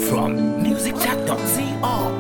from musicjack.co.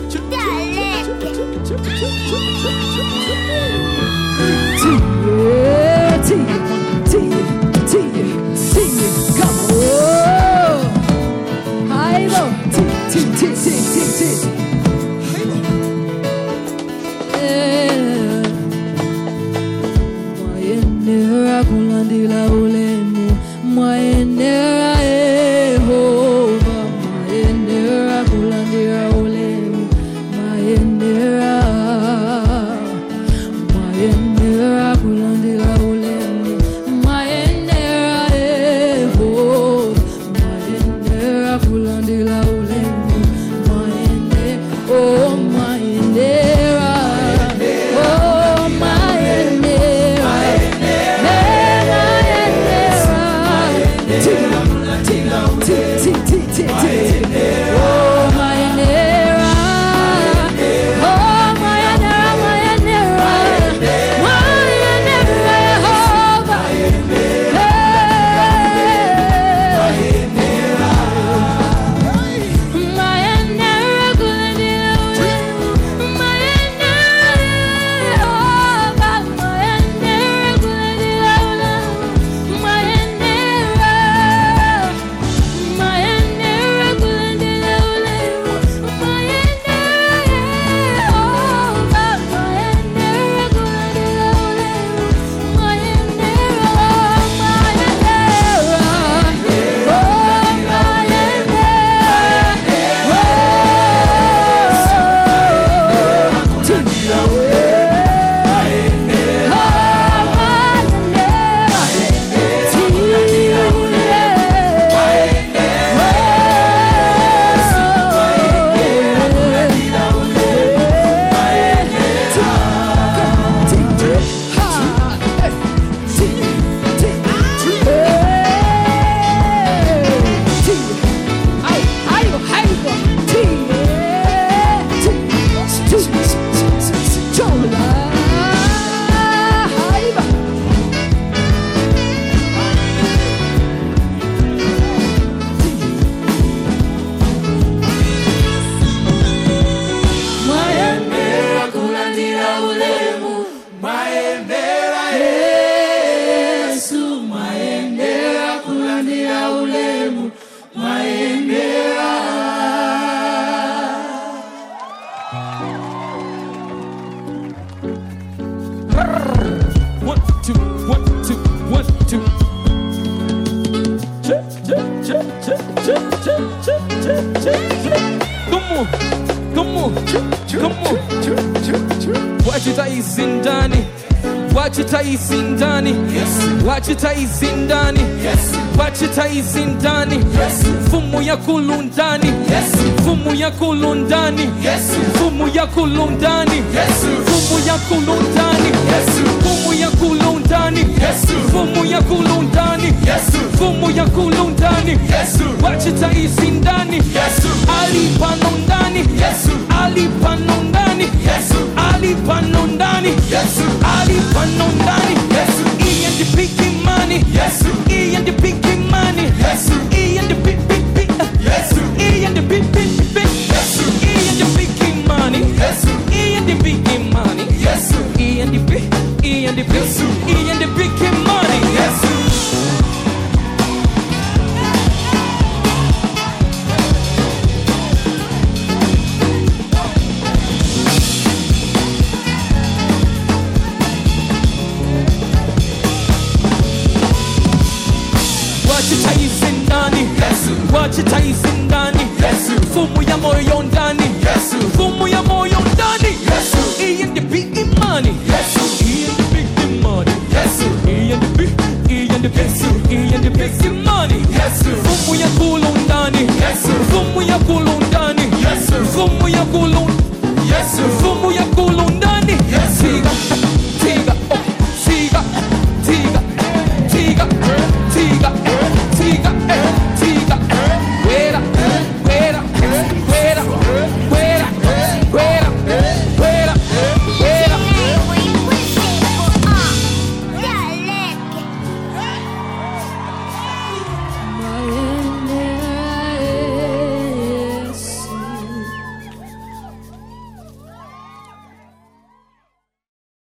Fumu ya kulundani, fumu ya kulundani, fumu ya kulundani, fumu ya kulundani, fumu ya kulundani, fumu ya kulundani, fumu ya kulundani, wachita izindani, ali panondani, ali panondani, ali panondani, ali panondani, E and the big money, E and the big money, E and the big E and the big E and the big money, E and the big money, E and the big E and the big E and the big money, wachita izindani, fumu ya moyo ndani, fumu ya moyo ndani, E and the big money, E and the big money, E and the big E and the big E and the big money, fumu ya kulundani, fumu ya kulundani, fumu ya kulundani.